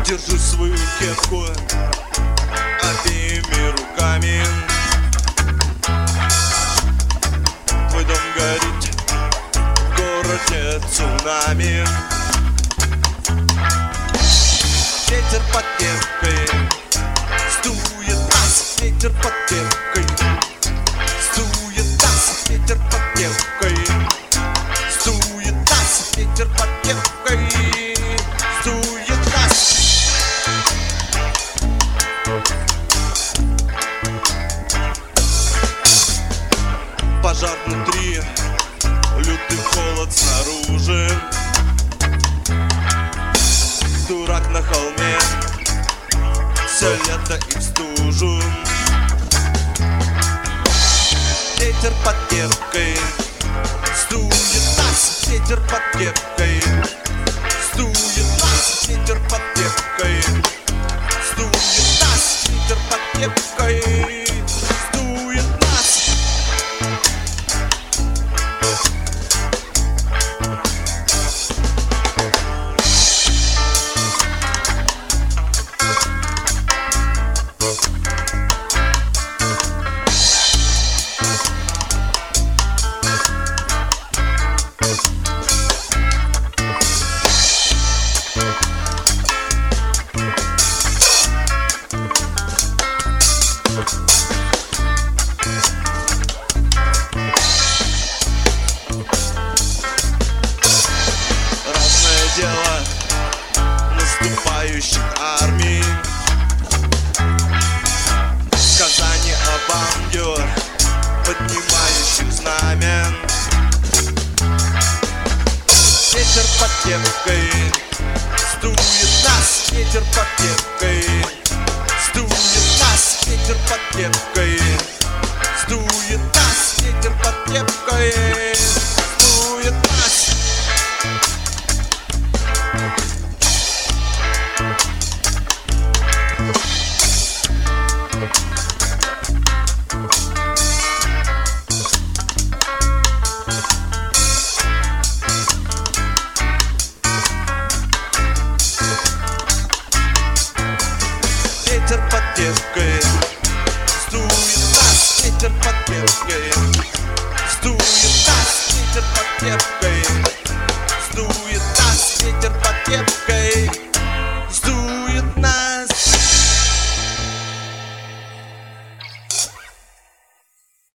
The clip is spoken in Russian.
Держу свою кепку обеими руками. Твой дом горит, в городе цунами. Ветер под кепкой стует нас, ветер под кепкой стует нас, ветер под кепкой стует нас, ветер под кепкой стует нас. Пожар внутри, лютый холод снаружи. Дурак на холме, все лето и в стужу. Ветер под кепкой стует нас, ветер под кепкой стует нас, ветер под кепкой стует нас, ветер под кепкой стует нас. Разное дело наступающих армий, сказание об ангелах, поднимающих знамен. Ветер под кепкой стует нас, ветер под кепкой стует нас, ветер под кепкой стует нас, ветер под кепкой стует нас. Ветер под кепкой стует нас, ветер под кепкой стует нас, ветер под кепкой стует нас, ветер под кепкой.